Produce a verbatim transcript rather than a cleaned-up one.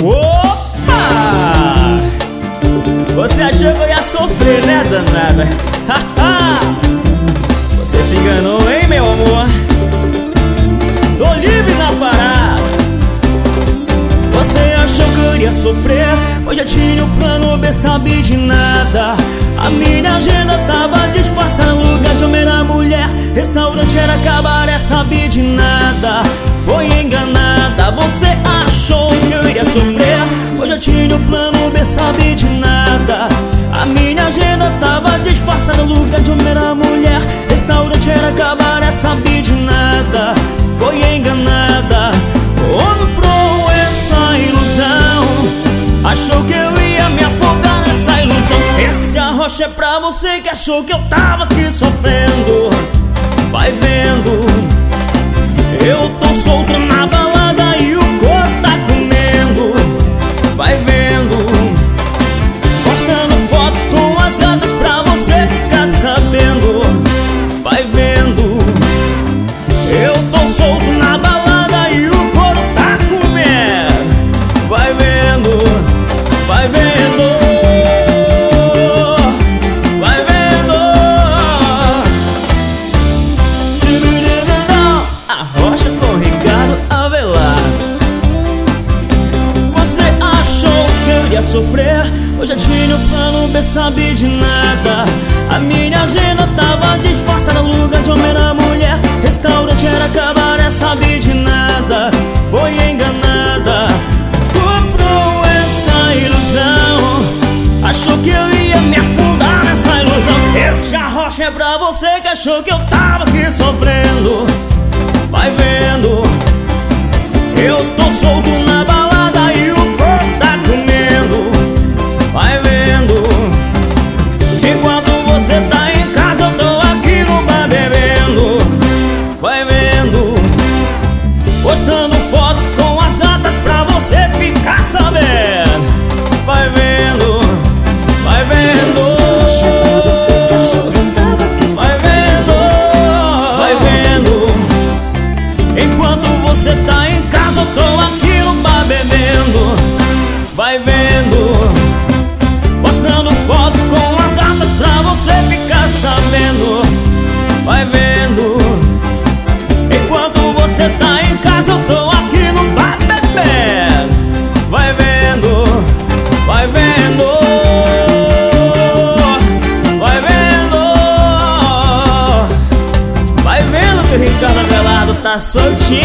Opa! Você achou que eu ia sofrer, né, danada? Você se enganou, hein, meu amor? Tô livre na parada. Você achou que eu iria sofrer? Hoje eu tinha o plano B, sabe de nada. A minha agenda tava disfarçada, lugar de homem na mulher, restaurante era cabaré, sabe de nada. Foi enganada, você achou que eu iria sofrer? Hoje eu tinha o plano B, sabe de nada. A minha agenda tava disfarçada, lugar de homem na mulher, restaurante era cabaré, sabe de nada. Foi enganada, comprou essa ilusão, achou que eu ia me afogar nessa ilusão. Esse arrocha é pra você que achou que eu tava aqui sofrendo. Vai vendo, eu tô solto na balada e o corpo tá comendo. Vai vendo, postando fotos com as gatas pra você ficar sabendo. Vai vendo, eu tô solto na balada e o couro tá comendo. Vai vendo, vai vendo, vai vendo. Arrocha com Ricardo Avelar. Você achou que eu iria sofrer? Hoje eu tinha o plano B, sabe de nada. A minha agenda tava disfarçada, lugar de homem na mulher, restaurante era cabaré, sabe de nada. Foi enganada, comprou essa ilusão, achou que eu ia me afundar nessa ilusão. Esse arrocha é pra você que achou que eu tava aqui sofrendo. Vai vendo, eu tô solto na balada e o corpo tá comendo. Vai vendo, enquanto você tá em casa eu tô aqui no bar bebendo. Vai vendo, postando foto com as gatas pra você ficar sabendo. Vai vendo, vai vendo, vai vendo, vai vendo, enquanto você tá em casa eu tô aqui no bar bebendo. Vai vendo, postando foto com as gatas pra você ficar sabendo. Vai vendo, enquanto você tá em casa eu tô aqui no bar bebendo. Vai vendo, vai vendo, vai vendo, vai vendo que o Ricardo Avelar tá soltinho.